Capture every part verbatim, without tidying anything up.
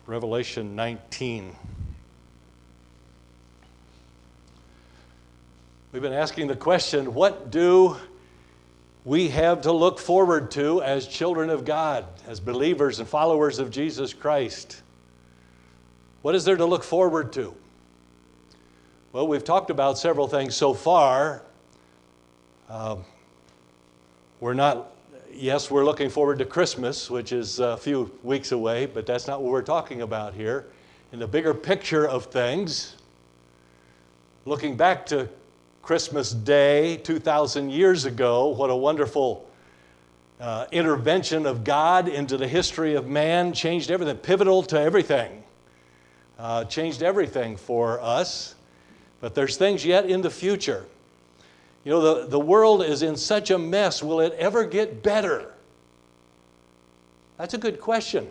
Revelation nineteen. We've been asking the question, what do we have to look forward to as children of God, as believers and followers of Jesus Christ? What is there to look forward to? Well, we've talked about several things so far. Uh, we're not, yes, we're looking forward to Christmas, which is a few weeks away, but that's not what we're talking about here. In the bigger picture of things, looking back to Christmas Day two thousand years ago, what a wonderful uh, intervention of God into the history of man, changed everything, pivotal to everything, uh, changed everything for us. But there's things yet in the future. You know, the, the world is in such a mess. Will it ever get better? That's a good question.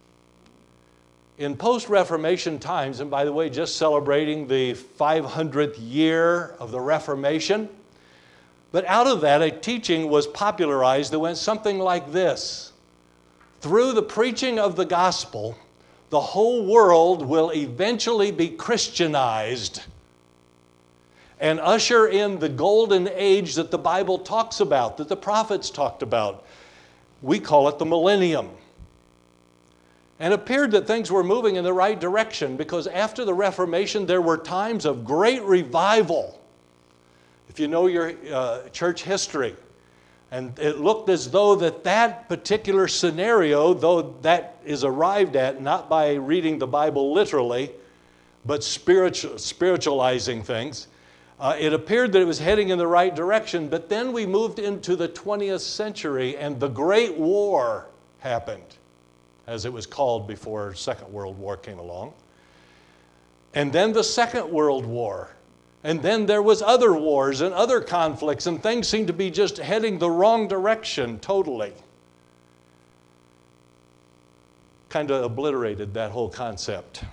In post-Reformation times, and by the way, just celebrating the five hundredth year of the Reformation, but out of that, a teaching was popularized that went something like this. Through the preaching of the gospel, the whole world will eventually be Christianized and usher in the golden age that the Bible talks about, that the prophets talked about. We call it the millennium. And it appeared that things were moving in the right direction because after the Reformation, there were times of great revival. If you know your uh, church history, and it looked as though that that particular scenario, though that is arrived at not by reading the Bible literally, but spiritual, spiritualizing things, Uh, it appeared that it was heading in the right direction, but then we moved into the twentieth century and the Great War happened, as it was called before Second World War came along. And then the Second World War. And then there was other wars and other conflicts, and things seemed to be just heading the wrong direction totally. Kind of obliterated that whole concept.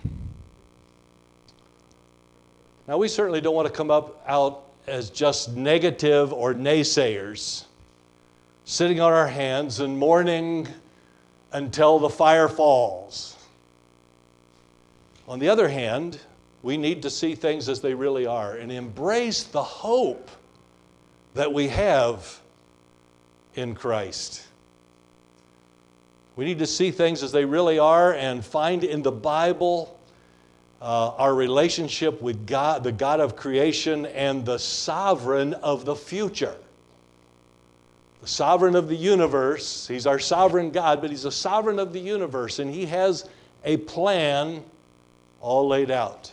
Now, we certainly don't want to come up out as just negative or naysayers, sitting on our hands and mourning until the fire falls. On the other hand, we need to see things as they really are and embrace the hope that we have in Christ. We need to see things as they really are and find in the Bible Uh, our relationship with God, the God of creation, and the sovereign of the future. The sovereign of the universe. He's our sovereign God, but He's the sovereign of the universe, and He has a plan all laid out.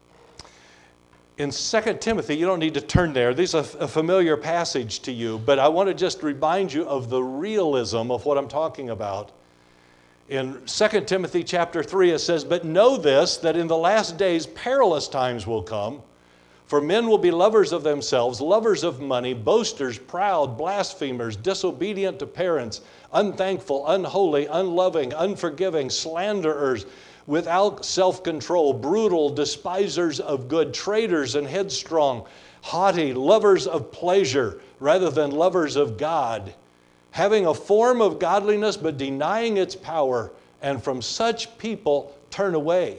In Second Timothy, you don't need to turn there. This is a, a familiar passage to you, but I want to just remind you of the realism of what I'm talking about. In Second Timothy chapter three, it says, "But know this, that in the last days perilous times will come, for men will be lovers of themselves, lovers of money, boasters, proud, blasphemers, disobedient to parents, unthankful, unholy, unloving, unforgiving, slanderers, without self-control, brutal, despisers of good, traitors and headstrong, haughty, lovers of pleasure rather than lovers of God, having a form of godliness but denying its power, and from such people turn away."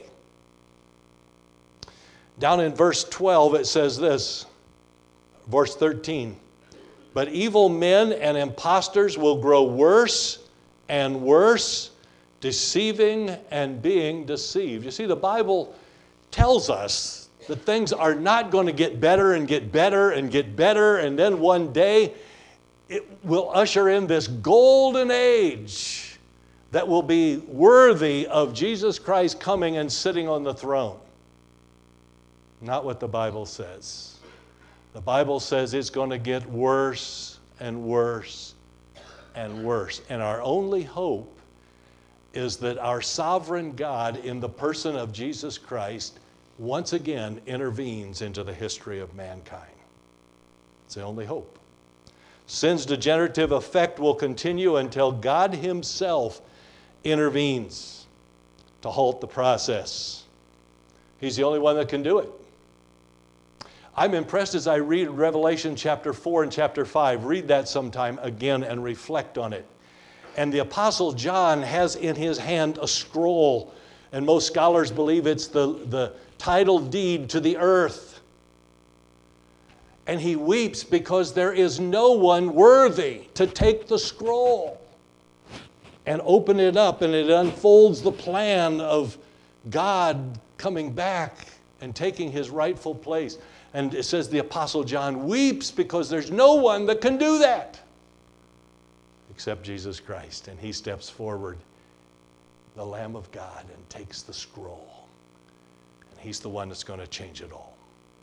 Down in verse twelve it says this, verse thirteen, "But evil men and impostors will grow worse and worse, deceiving and being deceived." You see, the Bible tells us that things are not going to get better and get better and get better, and then one day it will usher in this golden age that will be worthy of Jesus Christ coming and sitting on the throne. Not what the Bible says. The Bible says it's going to get worse and worse and worse. And our only hope is that our sovereign God, in the person of Jesus Christ, once again intervenes into the history of mankind. It's the only hope. Sin's degenerative effect will continue until God Himself intervenes to halt the process. He's the only one that can do it. I'm impressed as I read Revelation chapter four and chapter five. Read that sometime again and reflect on it. And the Apostle John has in his hand a scroll, And most scholars believe it's the, the title deed to the earth. And he weeps because there is no one worthy to take the scroll and open it up, and it unfolds the plan of God coming back and taking his rightful place. And it says the Apostle John weeps because there's no one that can do that except Jesus Christ. And he steps forward, the Lamb of God, and takes the scroll. And he's the one that's going to change it all.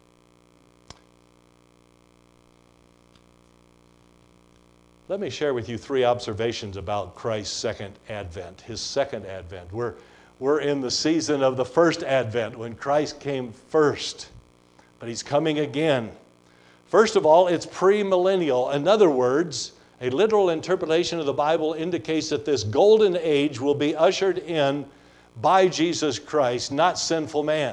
Let me share with you three observations about Christ's second advent, his second advent. We're, we're in the season of the first advent when Christ came first, but he's coming again. First of all, it's premillennial. In other words, a literal interpretation of the Bible indicates that this golden age will be ushered in by Jesus Christ, not sinful man.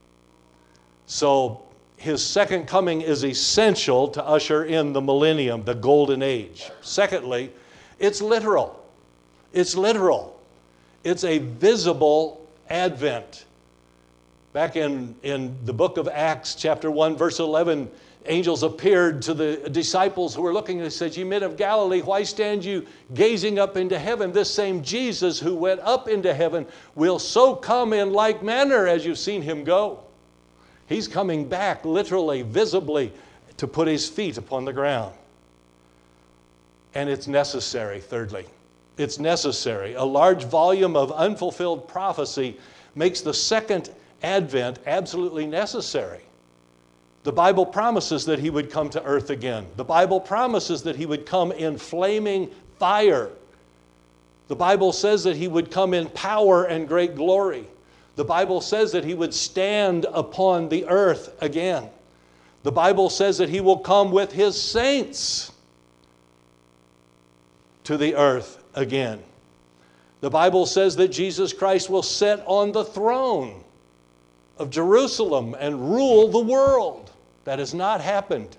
So his second coming is essential to usher in the millennium, the golden age. Secondly, it's literal. It's literal. It's a visible advent. Back in, in the book of Acts, chapter one, verse eleven, angels appeared to the disciples who were looking and said, "Ye men of Galilee, why stand you gazing up into heaven? This same Jesus who went up into heaven will so come in like manner as you've seen him go." He's coming back literally, visibly, to put his feet upon the ground. And it's necessary, thirdly. It's necessary. A large volume of unfulfilled prophecy makes the second advent absolutely necessary. The Bible promises that he would come to earth again. The Bible promises that he would come in flaming fire. The Bible says that he would come in power and great glory. The Bible says that he would stand upon the earth again. The Bible says that he will come with his saints to the earth again. The Bible says that Jesus Christ will sit on the throne of Jerusalem and rule the world. That has not happened.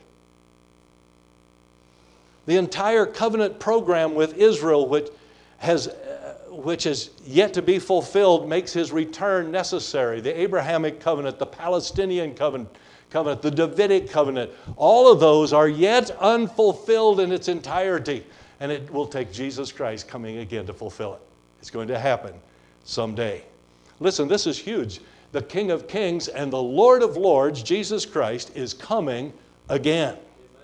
The entire covenant program with Israel, which has which is yet to be fulfilled, makes his return necessary. The Abrahamic covenant, the Palestinian covenant, covenant, the Davidic covenant, all of those are yet unfulfilled in its entirety. And it will take Jesus Christ coming again to fulfill it. It's going to happen someday. Listen, this is huge. The King of Kings and the Lord of Lords, Jesus Christ, is coming again.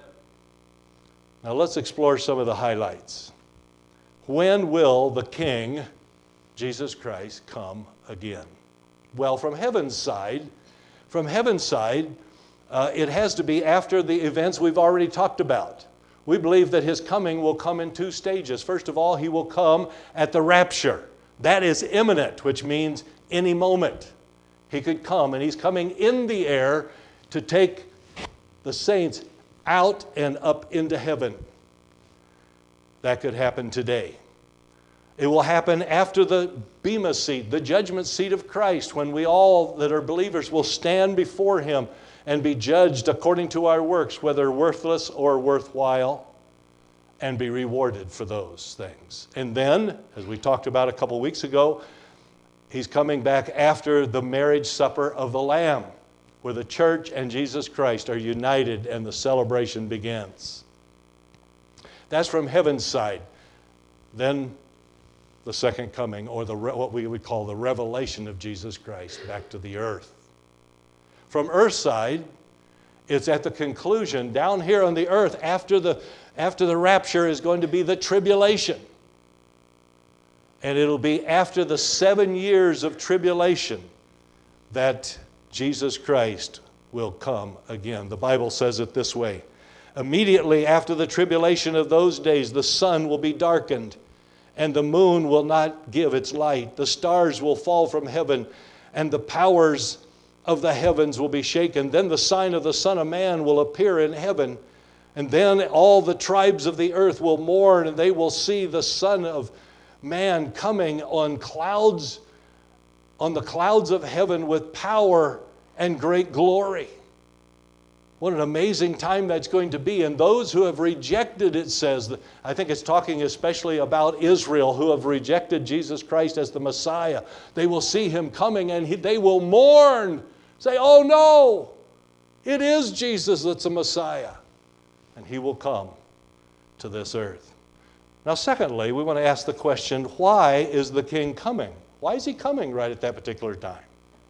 Now let's explore some of the highlights. When will the King, Jesus Christ, come again? Well, from heaven's side, from heaven's side, uh, it has to be after the events we've already talked about. We believe that his coming will come in two stages. First of all, he will come at the rapture. That is imminent, which means any moment he could come. And he's coming in the air to take the saints out and up into heaven. That could happen today. It will happen after the Bema seat, the judgment seat of Christ, when we all that are believers will stand before him and be judged according to our works, whether worthless or worthwhile, and be rewarded for those things. And then, as we talked about a couple weeks ago, he's coming back after the marriage supper of the Lamb, where the church and Jesus Christ are united and the celebration begins. That's from heaven's side. Then the second coming, or the what we would call the revelation of Jesus Christ back to the earth. From earth's side, it's at the conclusion. Down here on the earth, after the, after the rapture, is going to be the tribulation. And it'll be after the seven years of tribulation that Jesus Christ will come again. The Bible says it this way. Immediately after the tribulation of those days, the sun will be darkened, and the moon will not give its light. The stars will fall from heaven, and the powers of the heavens will be shaken. Then the sign of the Son of Man will appear in heaven, and then all the tribes of the earth will mourn, and they will see the Son of Man coming on clouds, on the clouds of heaven with power and great glory. What an amazing time that's going to be. And those who have rejected, it says, I think it's talking especially about Israel, who have rejected Jesus Christ as the Messiah. They will see him coming and he, they will mourn, say, oh no, it is Jesus that's the Messiah. And he will come to this earth. Now, secondly, we want to ask the question, why is the King coming? Why is he coming right at that particular time?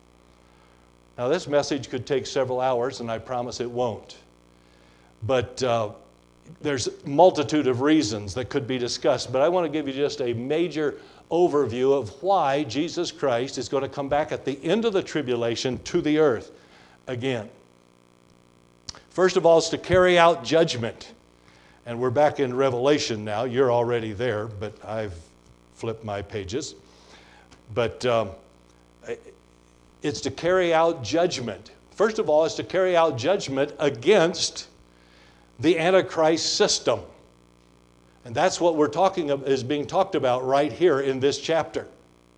Now, this message could take several hours, and I promise it won't. But uh, there's a multitude of reasons that could be discussed, but I want to give you just a major overview of why Jesus Christ is going to come back at the end of the tribulation to the earth again. First of all, it's to carry out judgment. And we're back in Revelation now. You're already there, but I've flipped my pages. But um, it's to carry out judgment. First of all, it's to carry out judgment against the Antichrist system. And that's what we're talking about, is being talked about right here in this chapter.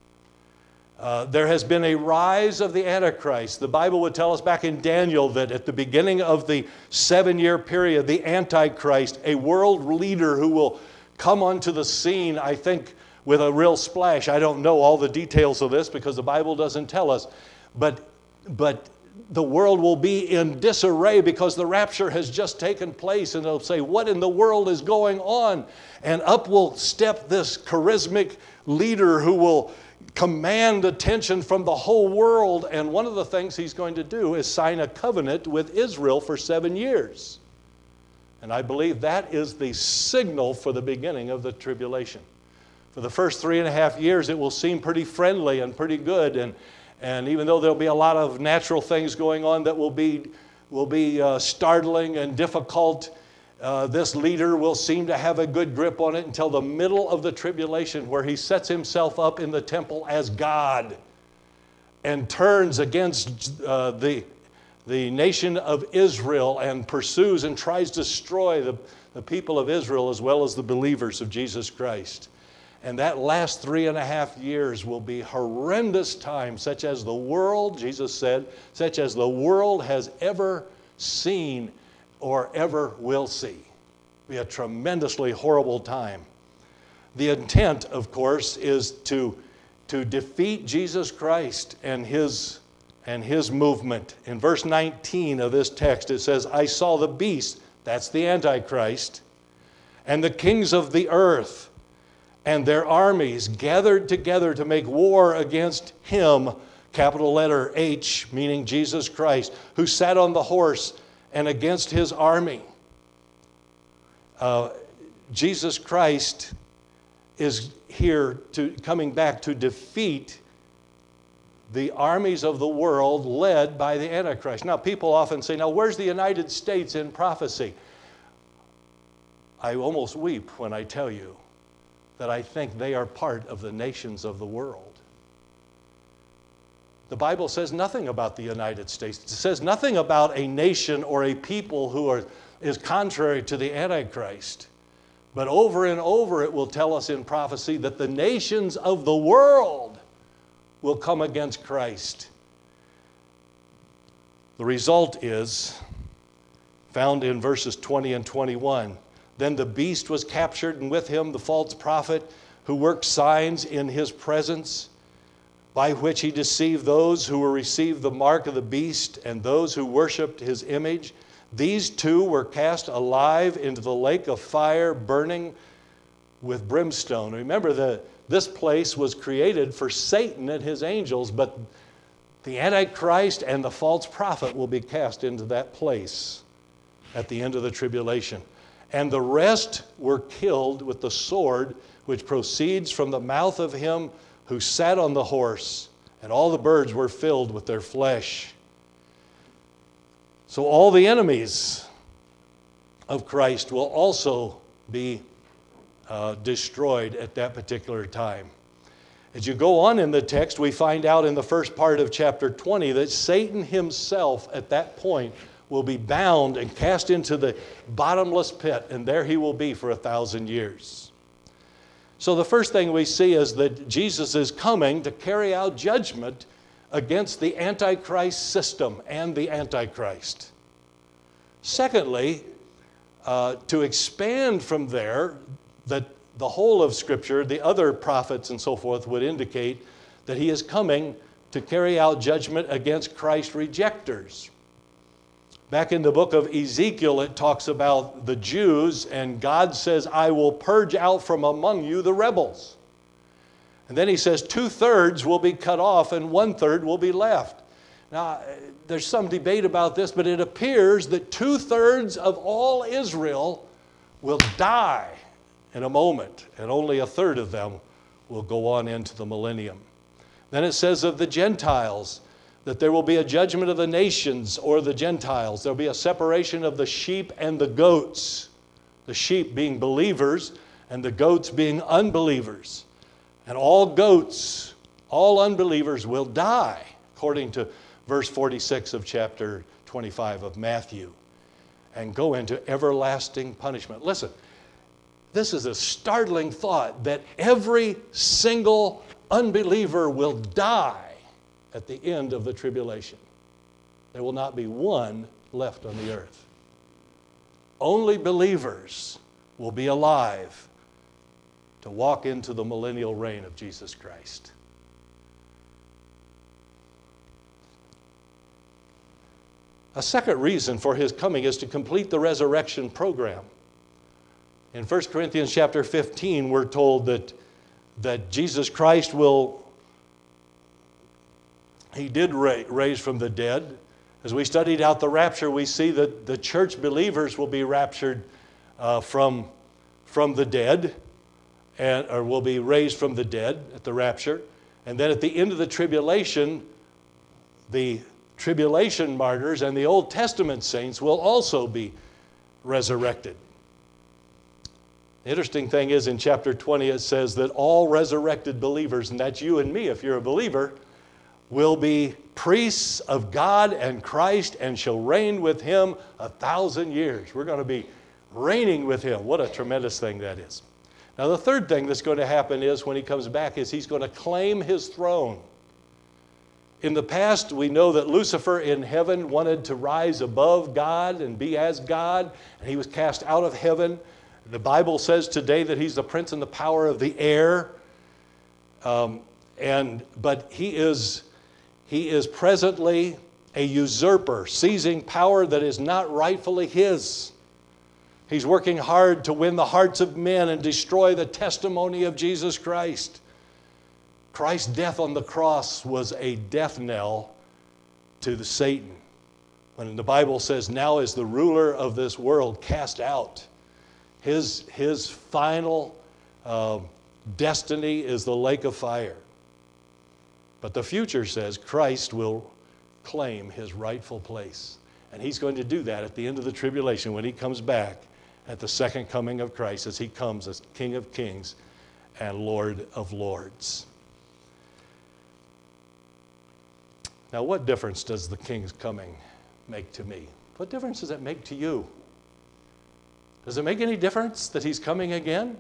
Uh, there has been a rise of the Antichrist. The Bible would tell us back in Daniel that at the beginning of the seven-year period, the Antichrist, a world leader who will come onto the scene, I think, with a real splash. I don't know all the details of this because the Bible doesn't tell us. But, but the world will be in disarray because the rapture has just taken place, and they'll say, what in the world is going on? And up will step this charismatic leader who will command attention from the whole world, and one of the things he's going to do is sign a covenant with Israel for seven years. And I believe that is the signal for the beginning of the tribulation. For the first three and a half years, it will seem pretty friendly and pretty good, and, and even though there'll be a lot of natural things going on that will be, will be uh, startling and difficult, Uh, this leader will seem to have a good grip on it until the middle of the tribulation, where he sets himself up in the temple as God and turns against uh, the, the nation of Israel and pursues and tries to destroy the, the people of Israel as well as the believers of Jesus Christ. And that last three and a half years will be horrendous time, such as the world, Jesus said, such as the world has ever seen or ever will see. It'll be a tremendously horrible time. The intent, of course, is to, to defeat Jesus Christ and his, and his movement. In verse nineteen of this text, it says, I saw the beast, that's the Antichrist, and the kings of the earth and their armies gathered together to make war against him, capital letter H, meaning Jesus Christ, who sat on the horse, and against his army. Uh, Jesus Christ is here to coming back to defeat the armies of the world led by the Antichrist. Now, people often say, now, where's the United States in prophecy? I almost weep when I tell you that I think they are part of the nations of the world. The Bible says nothing about the United States. It says nothing about a nation or a people who are, is contrary to the Antichrist. But over and over it will tell us in prophecy that the nations of the world will come against Christ. The result is found in verses twenty and twenty-one. Then the beast was captured, and with him the false prophet who worked signs in his presence, by which he deceived those who were received the mark of the beast and those who worshipped his image. These two were cast alive into the lake of fire, burning with brimstone. Remember, the, this place was created for Satan and his angels, but the Antichrist and the false prophet will be cast into that place at the end of the tribulation. And the rest were killed with the sword which proceeds from the mouth of him who sat on the horse, and all the birds were filled with their flesh. So all the enemies of Christ will also be uh, destroyed at that particular time. As you go on in the text, we find out in the first part of chapter twenty that Satan himself at that point will be bound and cast into the bottomless pit, and there he will be for a thousand years. So the first thing we see is that Jesus is coming to carry out judgment against the Antichrist system and the Antichrist. Secondly, uh, to expand from there, that the whole of Scripture, the other prophets and so forth, would indicate that he is coming to carry out judgment against Christ's rejectors. Back in the book of Ezekiel, it talks about the Jews, and God says, I will purge out from among you the rebels. And then he says two-thirds will be cut off and one-third will be left. Now, there's some debate about this, but it appears that two-thirds of all Israel will die in a moment, and only a third of them will go on into the millennium. Then it says of the Gentiles that there will be a judgment of the nations or the Gentiles. There will be a separation of the sheep and the goats, the sheep being believers and the goats being unbelievers. And all goats, all unbelievers will die, according to verse forty-six of chapter twenty-five of Matthew, and go into everlasting punishment. Listen, this is a startling thought that every single unbeliever will die at the end of the tribulation. There will not be one left on the earth. Only believers will be alive to walk into the millennial reign of Jesus Christ. A second reason for his coming is to complete the resurrection program. In First Corinthians chapter fifteen, we're told that, that Jesus Christ will, he did ra- raise from the dead. As we studied out the rapture, we see that the church believers will be raptured uh, from, from the dead, and, or will be raised from the dead at the rapture. And then at the end of the tribulation, the tribulation martyrs and the Old Testament saints will also be resurrected. The interesting thing is in chapter twenty it says that all resurrected believers, and that's you and me if you're a believer, will be priests of God and Christ and shall reign with him a thousand years. We're going to be reigning with him. What a tremendous thing that is. Now the third thing that's going to happen is when he comes back is he's going to claim his throne. In the past, we know that Lucifer in heaven wanted to rise above God and be as God, and he was cast out of heaven. The Bible says today that he's the prince and the power of the air. Um, and but he is, he is presently a usurper, seizing power that is not rightfully his. He's working hard to win the hearts of men and destroy the testimony of Jesus Christ. Christ's death on the cross was a death knell to the Satan. When the Bible says, now is the ruler of this world cast out. His, his final uh, destiny is the lake of fire. But the future says Christ will claim his rightful place. And he's going to do that at the end of the tribulation when he comes back at the second coming of Christ as he comes as King of Kings and Lord of Lords. Now, what difference does the King's coming make to me? What difference does it make to you? Does it make any difference that he's coming again?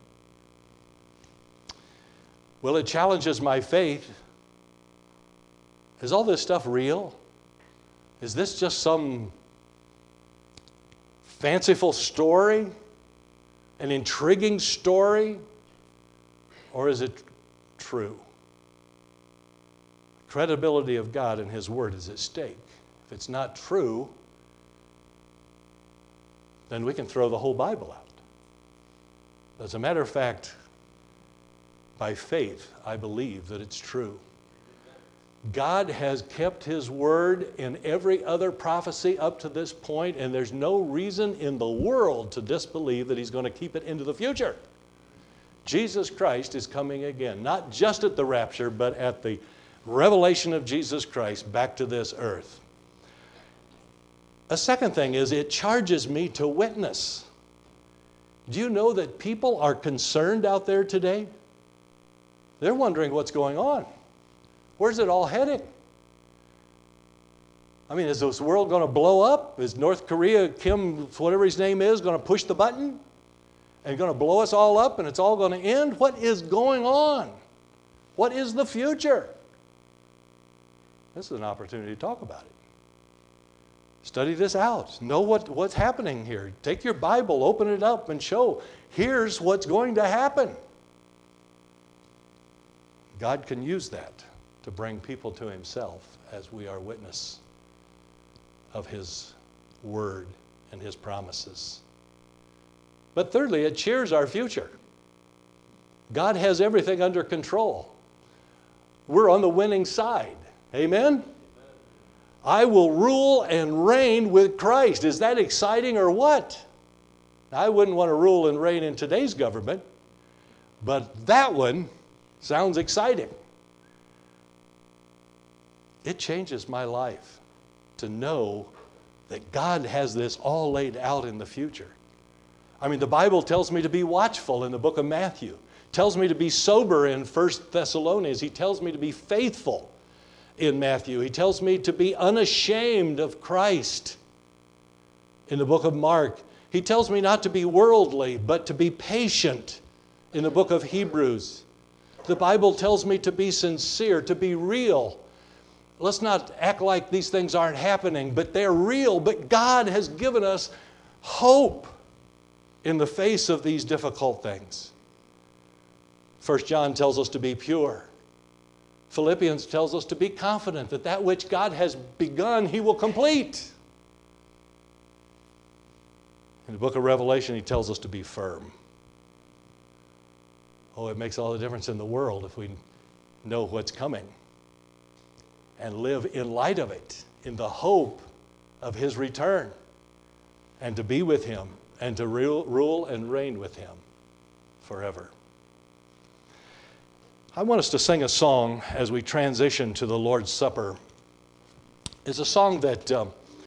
Well, it challenges my faith. Is all this stuff real? Is this just some fanciful story? An intriguing story? Or is it true? The credibility of God and his word is at stake. If it's not true, then we can throw the whole Bible out. As a matter of fact, by faith, I believe that it's true. God has kept his word in every other prophecy up to this point, and there's no reason in the world to disbelieve that he's going to keep it into the future. Jesus Christ is coming again, not just at the rapture, but at the revelation of Jesus Christ back to this earth. A second thing is it charges me to witness. Do you know that people are concerned out there today? They're wondering what's going on. Where's it all heading? I mean, is this world going to blow up? Is North Korea, Kim, whatever his name is, going to push the button and going to blow us all up and it's all going to end? What is going on? What is the future? This is an opportunity to talk about it. Study this out. Know what, what's happening here. Take your Bible, open it up, and show, here's what's going to happen. God can use that to bring people to himself as we are witness of his word and his promises. But thirdly, it cheers our future. God has everything under control. We're on the winning side. Amen? I will rule and reign with Christ. Is that exciting or what? I wouldn't want to rule and reign in today's government, but that one sounds exciting. It changes my life to know that God has this all laid out in the future. I mean, the Bible tells me to be watchful in the book of Matthew. Tells me to be sober in First Thessalonians. He tells me to be faithful in Matthew. He tells me to be unashamed of Christ in the book of Mark. He tells me not to be worldly, but to be patient in the book of Hebrews. The Bible tells me to be sincere, to be real. Let's not act like these things aren't happening, but they're real. But God has given us hope in the face of these difficult things. First John tells us to be pure. Philippians tells us to be confident that that which God has begun, he will complete. In the book of Revelation, he tells us to be firm. Oh, it makes all the difference in the world if we know what's coming and live in light of it, in the hope of his return, and to be with him and to rule, rule and reign with him forever. I want us to sing a song as we transition to the Lord's Supper. It's a song that um,